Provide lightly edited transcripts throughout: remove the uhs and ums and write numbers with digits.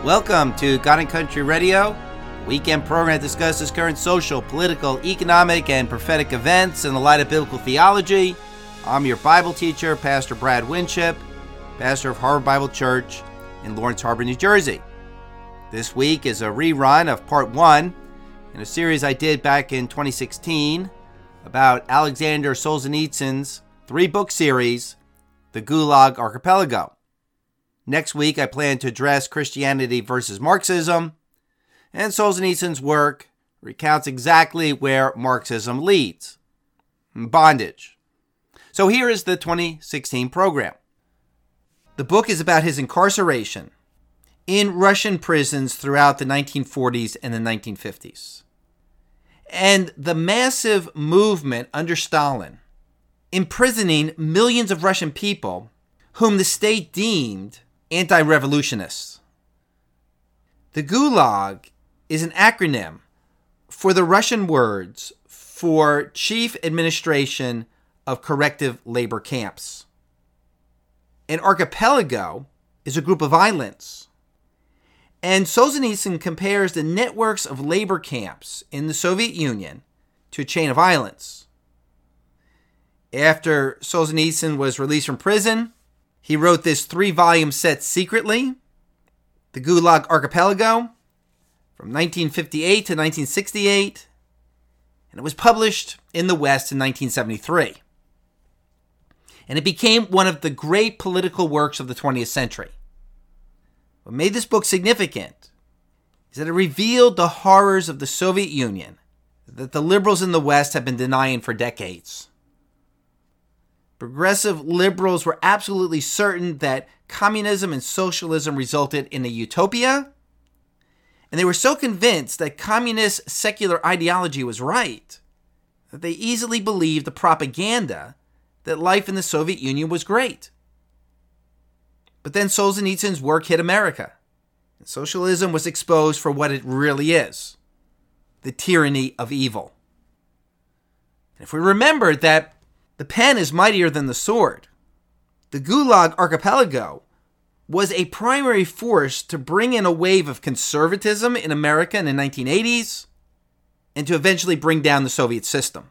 Welcome to God and Country Radio, a weekend program that discusses current social, political, economic, and prophetic events in the light of biblical theology. I'm your Bible teacher, Pastor Brad Winship, pastor of Harbor Bible Church in Lawrence Harbor, New Jersey. This week is a rerun of part 1 in a series I did back in 2016 about Alexander Solzhenitsyn's 3-book series, The Gulag Archipelago. Next week, I plan to address Christianity versus Marxism, and Solzhenitsyn's work recounts exactly where Marxism leads: bondage. So here is the 2016 program. The book is about his incarceration in Russian prisons throughout the 1940s and the 1950s, and the massive movement under Stalin imprisoning millions of Russian people whom the state deemed anti-revolutionists. The Gulag is an acronym for the Russian words for Chief Administration of Corrective Labor Camps. An archipelago is a group of islands. And Solzhenitsyn compares the networks of labor camps in the Soviet Union to a chain of islands. After Solzhenitsyn was released from prison, he wrote this 3-volume set secretly, The Gulag Archipelago, from 1958 to 1968, and it was published in the West in 1973. And it became one of the great political works of the 20th century. What made this book significant is that it revealed the horrors of the Soviet Union that the liberals in the West have been denying for decades. Progressive liberals were absolutely certain that communism and socialism resulted in a utopia, and they were so convinced that communist secular ideology was right that they easily believed the propaganda that life in the Soviet Union was great. But then Solzhenitsyn's work hit America, and socialism was exposed for what it really is: the tyranny of evil. And if we remember that the pen is mightier than the sword, the Gulag Archipelago was a primary force to bring in a wave of conservatism in America in the 1980s and to eventually bring down the Soviet system.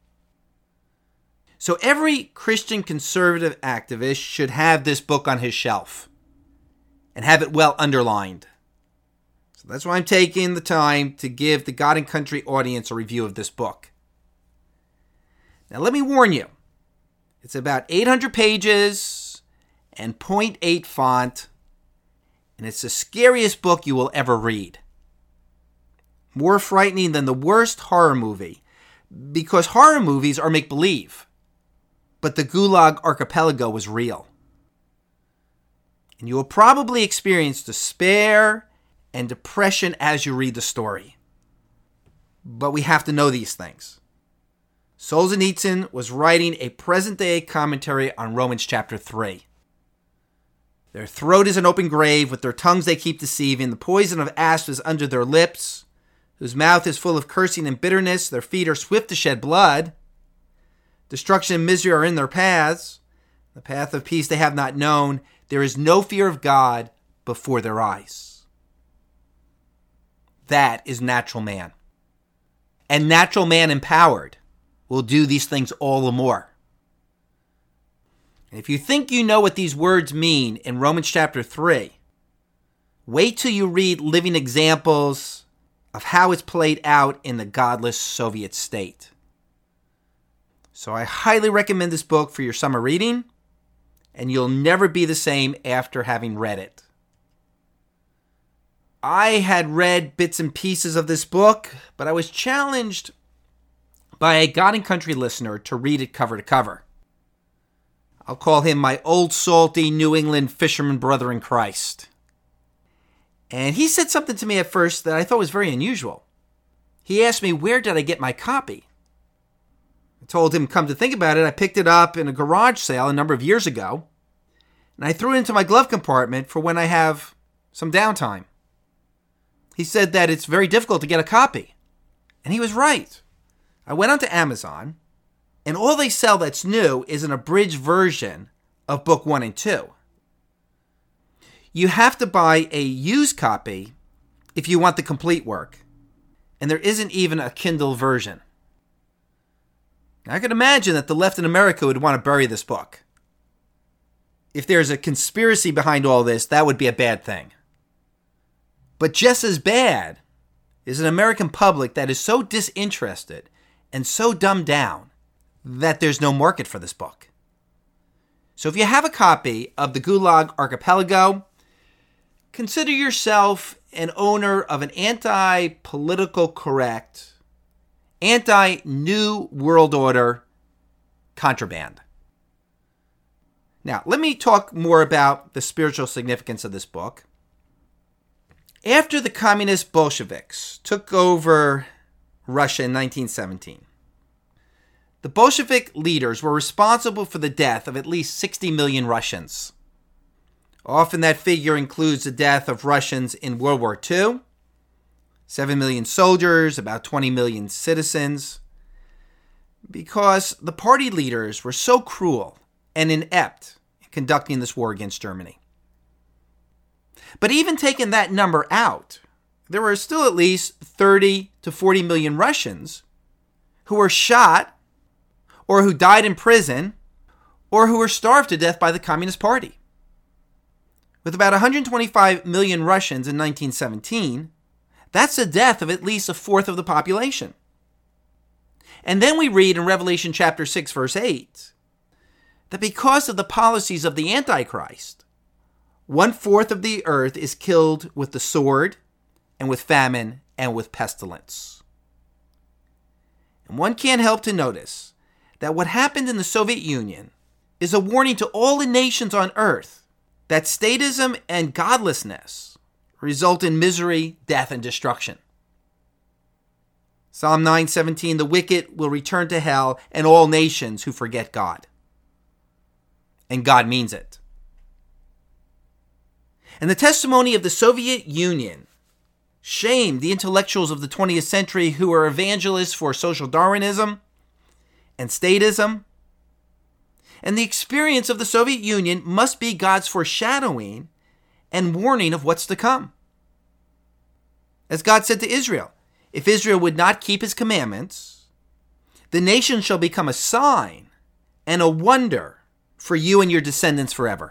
So every Christian conservative activist should have this book on his shelf and have it well underlined. So that's why I'm taking the time to give the God and Country audience a review of this book. Now let me warn you, it's about 800 pages and 0.8 font, and it's the scariest book you will ever read. More frightening than the worst horror movie, because horror movies are make-believe, but the Gulag Archipelago was real. And you will probably experience despair and depression as you read the story. But we have to know these things. Solzhenitsyn was writing a present-day commentary on Romans chapter 3. Their throat is an open grave, with their tongues they keep deceiving. The poison of asp is under their lips, whose mouth is full of cursing and bitterness. Their feet are swift to shed blood. Destruction and misery are in their paths. The path of peace they have not known. There is no fear of God before their eyes. That is natural man. And natural man empowered will do these things all the more. And if you think you know what these words mean in Romans chapter 3, wait till you read living examples of how it's played out in the godless Soviet state. So I highly recommend this book for your summer reading, and you'll never be the same after having read it. I had read bits and pieces of this book, but I was challenged by a God and Country listener to read it cover to cover. I'll call him my old salty New England fisherman brother in Christ. And he said something to me at first that I thought was very unusual. He asked me, where did I get my copy? I told him, come to think about it, I picked it up in a garage sale a number of years ago, and I threw it into my glove compartment for when I have some downtime. He said that it's very difficult to get a copy. And he was right. I went onto Amazon, and all they sell that's new is an abridged version of book 1 and 2. you have to buy a used copy if you want the complete work. And there isn't even a Kindle version. I can imagine that the left in America would want to bury this book. If there's a conspiracy behind all this, that would be a bad thing. But just as bad is an American public that is so disinterested and so dumbed down that there's no market for this book. So if you have a copy of the Gulag Archipelago, consider yourself an owner of an anti-political correct, anti-New World Order contraband. Now, let me talk more about the spiritual significance of this book. After the communist Bolsheviks took over Russia in 1917, the Bolshevik leaders were responsible for the death of at least 60 million Russians. Often that figure includes the death of Russians in World War II, 7 million soldiers, about 20 million citizens, because the party leaders were so cruel and inept in conducting this war against Germany. But even taking that number out, there were still at least 30 to 40 million Russians who were shot or who died in prison or who were starved to death by the Communist Party. With about 125 million Russians in 1917, that's the death of at least a fourth of the population. And then we read in Revelation chapter 6, verse 8, that because of the policies of the Antichrist, 1/4 of the earth is killed with the sword and with famine and with pestilence. And one can't help to notice that what happened in the Soviet Union is a warning to all the nations on earth that statism and godlessness result in misery, death, and destruction. Psalm 9:17, the wicked will return to hell and all nations who forget God. And God means it. And the testimony of the Soviet Union shamed the intellectuals of the 20th century who were evangelists for social Darwinism and statism. And the experience of the Soviet Union must be God's foreshadowing and warning of what's to come. As God said to Israel, if Israel would not keep his commandments, the nation shall become a sign and a wonder for you and your descendants forever.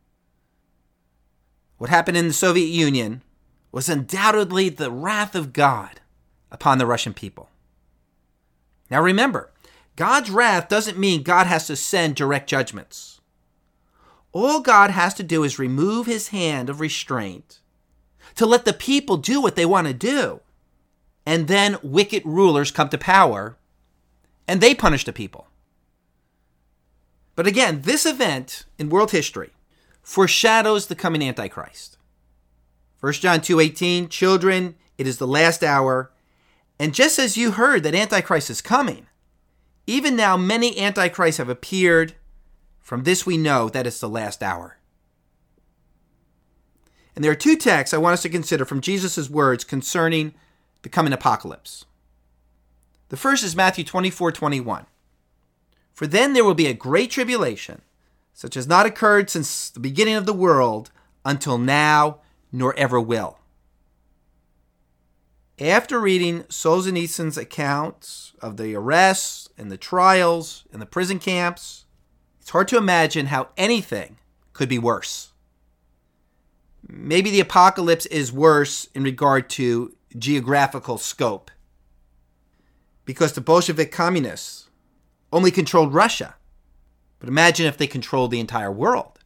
What happened in the Soviet Union was undoubtedly the wrath of God upon the Russian people. Now remember, God's wrath doesn't mean God has to send direct judgments. All God has to do is remove his hand of restraint to let the people do what they want to do. And then wicked rulers come to power and they punish the people. But again, this event in world history foreshadows the coming Antichrist. 1 John 2:18, children, it is the last hour. And just as you heard that Antichrist is coming, even now many Antichrists have appeared. From this we know that it's the last hour. And there are two texts I want us to consider from Jesus' words concerning the coming apocalypse. The first is Matthew 24:21. For then there will be a great tribulation, such as not occurred since the beginning of the world until now, nor ever will. After reading Solzhenitsyn's accounts of the arrests and the trials and the prison camps, it's hard to imagine how anything could be worse. Maybe the apocalypse is worse in regard to geographical scope, because the Bolshevik communists only controlled Russia. But imagine if they controlled the entire world.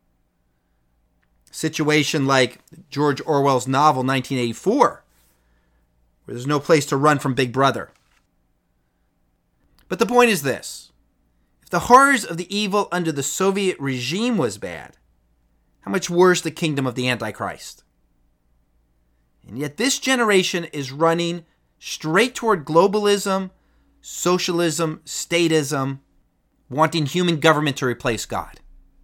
A situation like George Orwell's novel 1984, where there's no place to run from Big Brother. But the point is this. If the horrors of the evil under the Soviet regime was bad, how much worse the kingdom of the Antichrist? And yet this generation is running straight toward globalism, socialism, statism, wanting human government to replace God.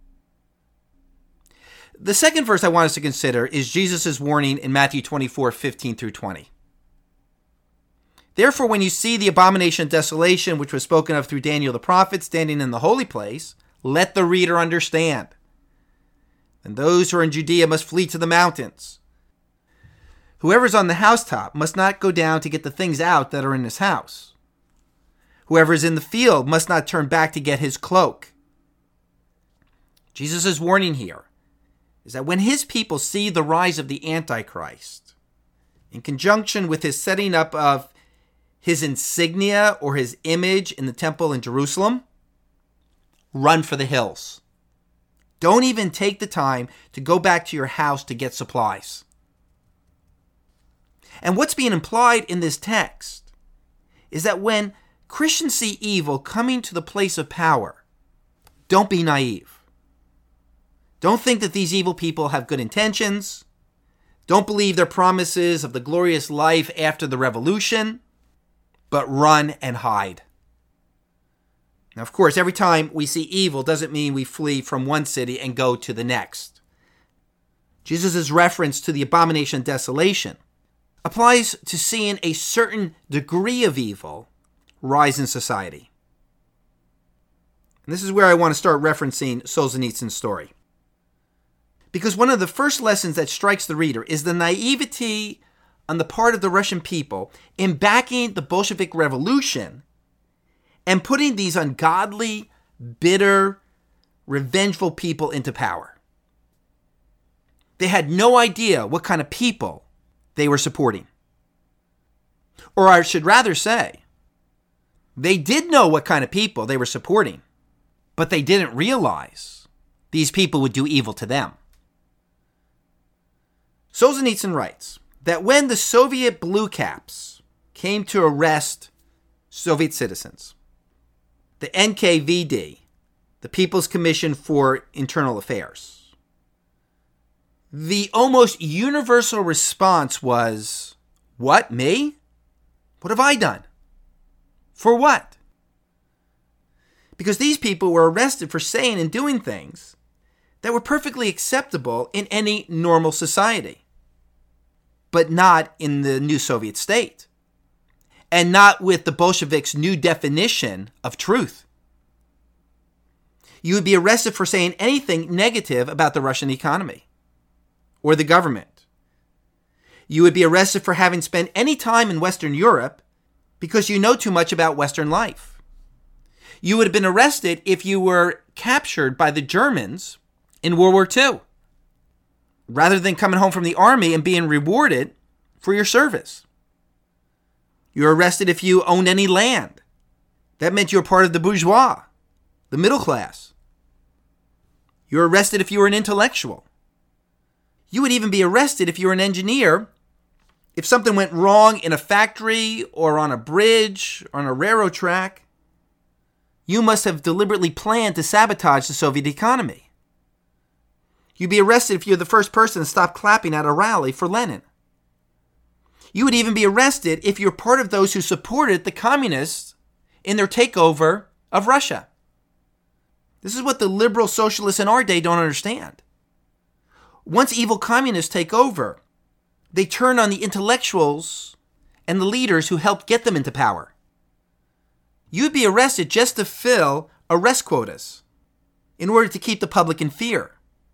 The second verse I want us to consider is Jesus' warning in Matthew 24:15 through 20. Therefore, when you see the abomination of desolation, which was spoken of through Daniel the prophet, standing in the holy place, let the reader understand. and those who are in Judea must flee to the mountains. Whoever's on the housetop must not go down to get the things out that are in his house. Whoever is in the field must not turn back to get his cloak. Jesus' warning here is that when his people see the rise of the Antichrist, in conjunction with his setting up of his insignia or his image in the temple in Jerusalem, run for the hills. Don't even take the time to go back to your house to get supplies. And what's being implied in this text is that when Christians see evil coming to the place of power, don't be naive. Don't think that these evil people have good intentions. Don't believe their promises of the glorious life after the revolution, but run and hide. Now, of course, every time we see evil doesn't mean we flee from one city and go to the next. Jesus' reference to the abomination of desolation applies to seeing a certain degree of evil rise in society. And this is where I want to start referencing Solzhenitsyn's story. Because one of the first lessons that strikes the reader is the naivety on the part of the Russian people in backing the Bolshevik Revolution and putting these ungodly, bitter, revengeful people into power. They had no idea what kind of people they were supporting. Or I should rather say, they did know what kind of people they were supporting, but they didn't realize these people would do evil to them. Solzhenitsyn writes that when the Soviet Blue Caps came to arrest Soviet citizens, the NKVD, the People's Commission for Internal Affairs, the almost universal response was, "What, me? What have I done? For what?" Because these people were arrested for saying and doing things that were perfectly acceptable in any normal society, but not in the new Soviet state, and not with the Bolsheviks' new definition of truth. You would be arrested for saying anything negative about the Russian economy or the government. You would be arrested for having spent any time in Western Europe because you know too much about Western life. You would have been arrested if you were captured by the Germans in World War II, rather than coming home from the army and being rewarded for your service. You're arrested if you owned any land. That meant you were part of the bourgeois, the middle class. You're arrested if you were an intellectual. You would even be arrested if you were an engineer. If something went wrong in a factory or on a bridge or on a railroad track, you must have deliberately planned to sabotage the Soviet economy. You'd be arrested if you're the first person to stop clapping at a rally for Lenin. You would even be arrested if you're part of those who supported the communists in their takeover of Russia. This is what the liberal socialists in our day don't understand. Once evil communists take over, they turn on the intellectuals and the leaders who helped get them into power. You'd be arrested just to fill arrest quotas in order to keep the public in fear.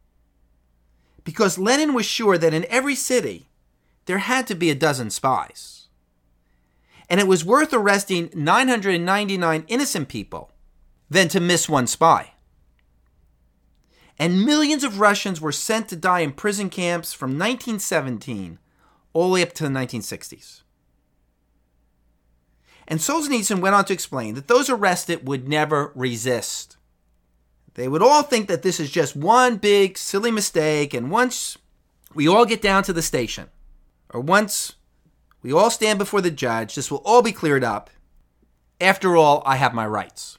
Because Lenin was sure that in every city, there had to be a dozen spies. And it was worth arresting 999 innocent people than to miss one spy. And millions of Russians were sent to die in prison camps from 1917 all the way up to the 1960s. And Solzhenitsyn went on to explain that those arrested would never resist. They would all think that this is just one big silly mistake, and once we all get down to the station, or once we all stand before the judge, this will all be cleared up. After all, I have my rights.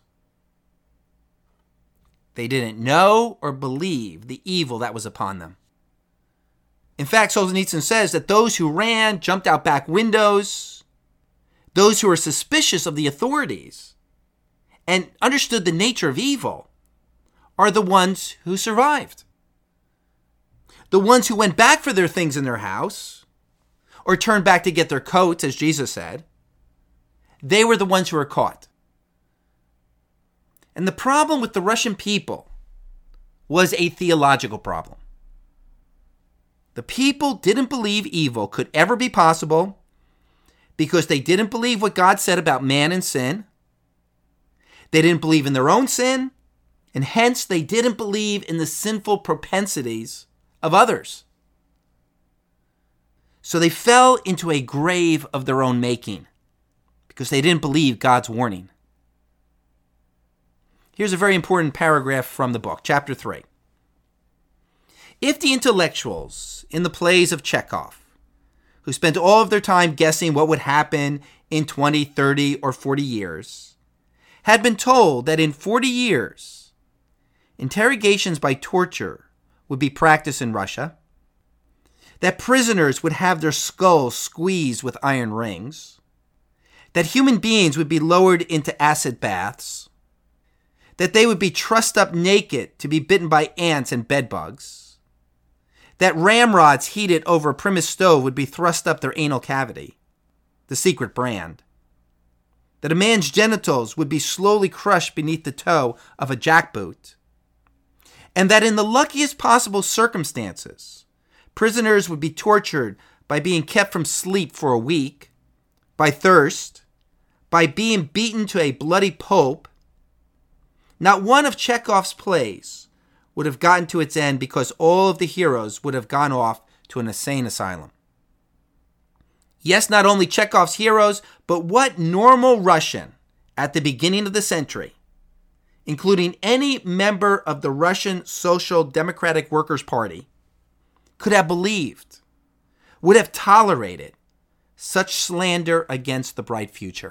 They didn't know or believe the evil that was upon them. In fact, Solzhenitsyn says that those who ran, jumped out back windows, those who were suspicious of the authorities and understood the nature of evil are the ones who survived. The ones who went back for their things in their house, or turned back to get their coats, as Jesus said, they were the ones who were caught. And the problem with the Russian people was a theological problem. The people didn't believe evil could ever be possible because they didn't believe what God said about man and sin. They didn't believe in their own sin, and hence they didn't believe in the sinful propensities of others. So they fell into a grave of their own making because they didn't believe God's warning. Here's a very important paragraph from the book, chapter 3. If the intellectuals in the plays of Chekhov, who spent all of their time guessing what would happen in 20, 30, or 40 years, had been told that in 40 years, interrogations by torture would be practiced in Russia, that prisoners would have their skulls squeezed with iron rings, that human beings would be lowered into acid baths, that they would be trussed up naked to be bitten by ants and bedbugs, that ramrods heated over a Primus stove would be thrust up their anal cavity, the secret brand, that a man's genitals would be slowly crushed beneath the toe of a jackboot, and that in the luckiest possible circumstances, prisoners would be tortured by being kept from sleep for a week, by thirst, by being beaten to a bloody pulp. Not one of Chekhov's plays would have gotten to its end because all of the heroes would have gone off to an insane asylum. Yes, not only Chekhov's heroes, but what normal Russian at the beginning of the century, including any member of the Russian Social Democratic Workers' Party, could have believed, would have tolerated such slander against the bright future?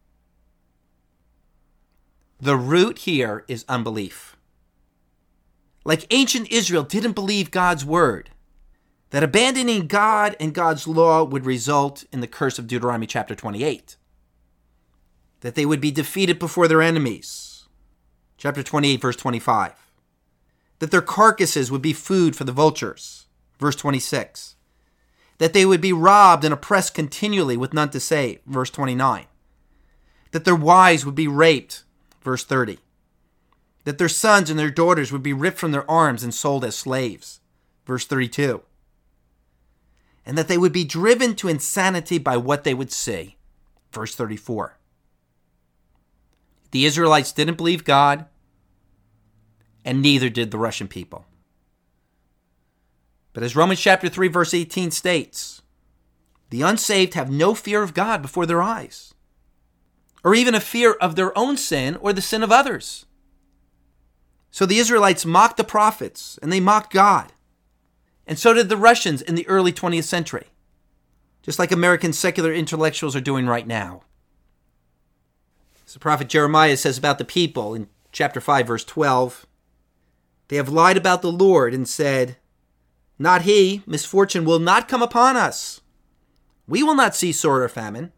The root here is unbelief. Like ancient Israel didn't believe God's word, that abandoning God and God's law would result in the curse of Deuteronomy chapter 28, that they would be defeated before their enemies, chapter 28, verse 25, that their carcasses would be food for the vultures, verse 26, that they would be robbed and oppressed continually with none to save, verse 29, that their wives would be raped, verse 30, that their sons and their daughters would be ripped from their arms and sold as slaves, verse 32, and that they would be driven to insanity by what they would see, verse 34. The Israelites didn't believe God, and neither did the Russian people. But as Romans chapter 3, verse 18 states, the unsaved have no fear of God before their eyes, or even a fear of their own sin or the sin of others. So the Israelites mocked the prophets, and they mocked God. And so did the Russians in the early 20th century, just like American secular intellectuals are doing right now. As the prophet Jeremiah says about the people in chapter 5, verse 12, they have lied about the Lord and said, "Not he, misfortune will not come upon us. We will not see sword or famine."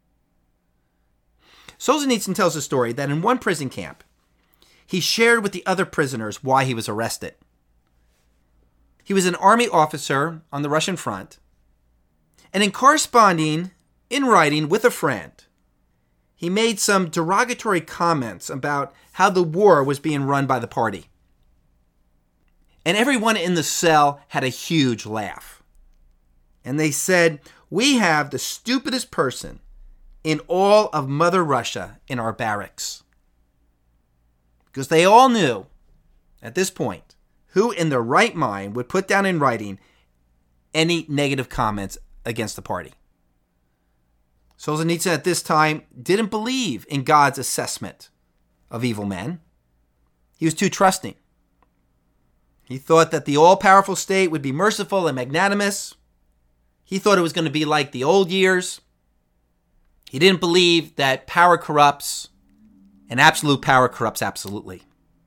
Solzhenitsyn tells a story that in one prison camp, he shared with the other prisoners why he was arrested. He was an army officer on the Russian front, and in corresponding in writing with a friend, he made some derogatory comments about how the war was being run by the party. And everyone in the cell had a huge laugh. And they said, "We have the stupidest person in all of Mother Russia in our barracks." Because they all knew, at this point, who in their right mind would put down in writing any negative comments against the party. Solzhenitsyn at this time didn't believe in God's assessment of evil men. He was too trusting. He thought that the all-powerful state would be merciful and magnanimous. He thought it was going to be like the old years. He didn't believe that power corrupts, and absolute power corrupts absolutely.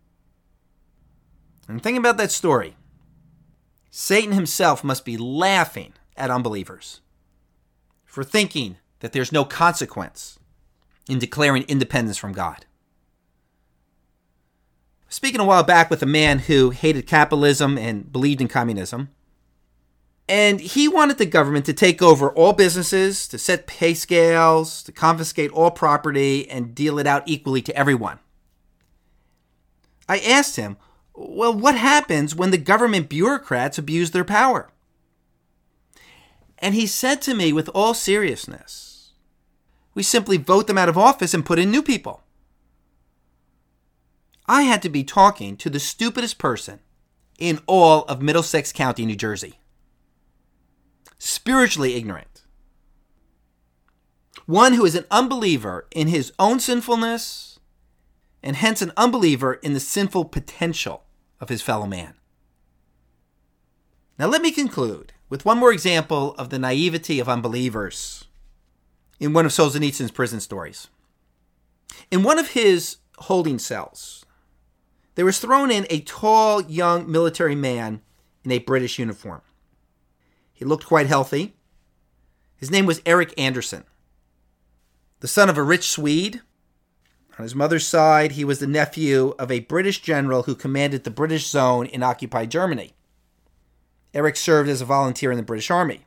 And think about that story. Satan himself must be laughing at unbelievers for thinking that there's no consequence in declaring independence from God. Speaking a while back with a man who hated capitalism and believed in communism, and he wanted the government to take over all businesses, to set pay scales, to confiscate all property, and deal it out equally to everyone. I asked him, well, what happens when the government bureaucrats abuse their power? And he said to me with all seriousness, we simply vote them out of office and put in new people. I had to be talking to the stupidest person in all of Middlesex County, New Jersey. Spiritually ignorant. One who is an unbeliever in his own sinfulness and hence an unbeliever in the sinful potential of his fellow man. Now let me conclude with one more example of the naivety of unbelievers in one of Solzhenitsyn's prison stories. In one of his holding cells, there was thrown in a tall, young military man in a British uniform. He looked quite healthy. His name was Eric Anderson. The son of a rich Swede. On his mother's side, he was the nephew of a British general who commanded the British zone in occupied Germany. Eric served as a volunteer in the British Army.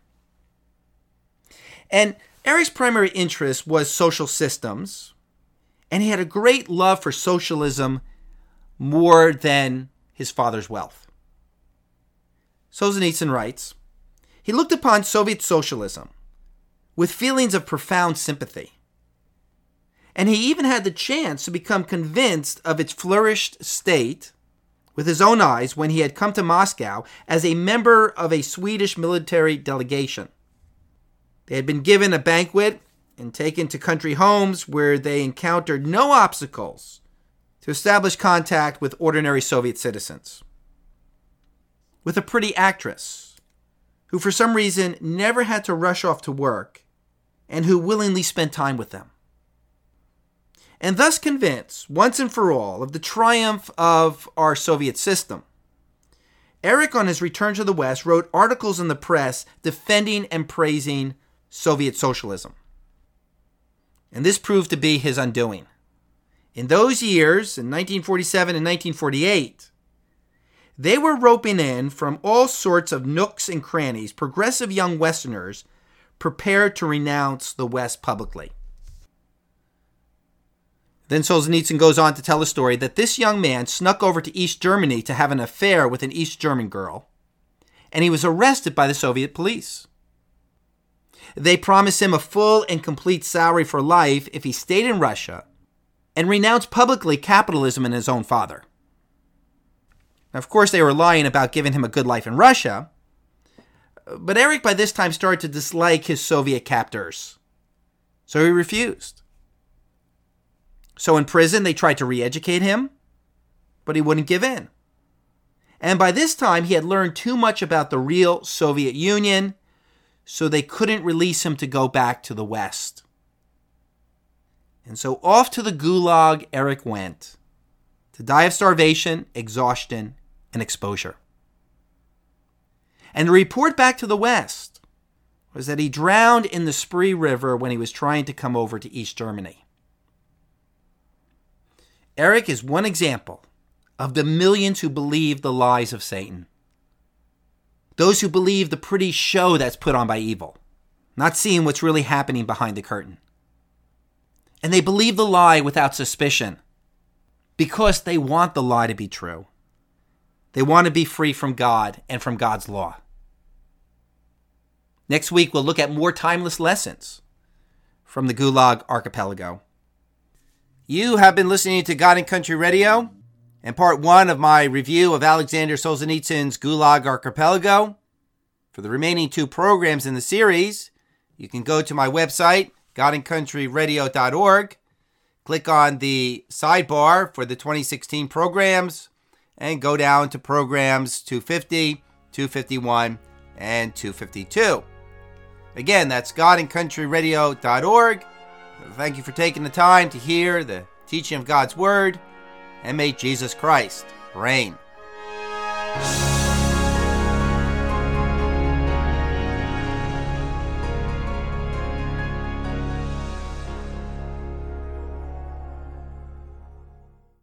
And Eric's primary interest was social systems, and he had a great love for socialism more than his father's wealth. Solzhenitsyn writes, he looked upon Soviet socialism with feelings of profound sympathy. And he even had the chance to become convinced of its flourished state with his own eyes when he had come to Moscow as a member of a Swedish military delegation. They had been given a banquet and taken to country homes where they encountered no obstacles to establish contact with ordinary Soviet citizens. With a pretty actress who for some reason never had to rush off to work and who willingly spent time with them. And thus convinced, once and for all, of the triumph of our Soviet system, Eric, on his return to the West, wrote articles in the press defending and praising Soviet socialism. And this proved to be his undoing. In those years, in 1947 and 1948, they were roping in from all sorts of nooks and crannies progressive young Westerners prepared to renounce the West publicly. Then Solzhenitsyn goes on to tell a story that this young man snuck over to East Germany to have an affair with an East German girl, and he was arrested by the Soviet police. They promised him a full and complete salary for life if he stayed in Russia and renounced publicly capitalism and his own father. Now, of course, they were lying about giving him a good life in Russia, but Eric by this time started to dislike his Soviet captors, so he refused. So in prison, they tried to re-educate him, but he wouldn't give in. And by this time, he had learned too much about the real Soviet Union, so they couldn't release him to go back to the West. And so off to the Gulag Eric went, to die of starvation, exhaustion, and exposure. And the report back to the West was that he drowned in the Spree River when he was trying to come over to East Germany. Eric is one example of the millions who believe the lies of Satan. Those who believe the pretty show that's put on by evil, not seeing what's really happening behind the curtain. And they believe the lie without suspicion because they want the lie to be true. They want to be free from God and from God's law. Next week, we'll look at more timeless lessons from the Gulag Archipelago. You have been listening to God and Country Radio and part one of my review of Alexander Solzhenitsyn's Gulag Archipelago. For the remaining two programs in the series, you can go to my website, godandcountryradio.org, click on the sidebar for the 2016 programs, and go down to programs 250, 251, and 252. Again, that's godandcountryradio.org. Thank you for taking the time to hear the teaching of God's Word, and may Jesus Christ reign.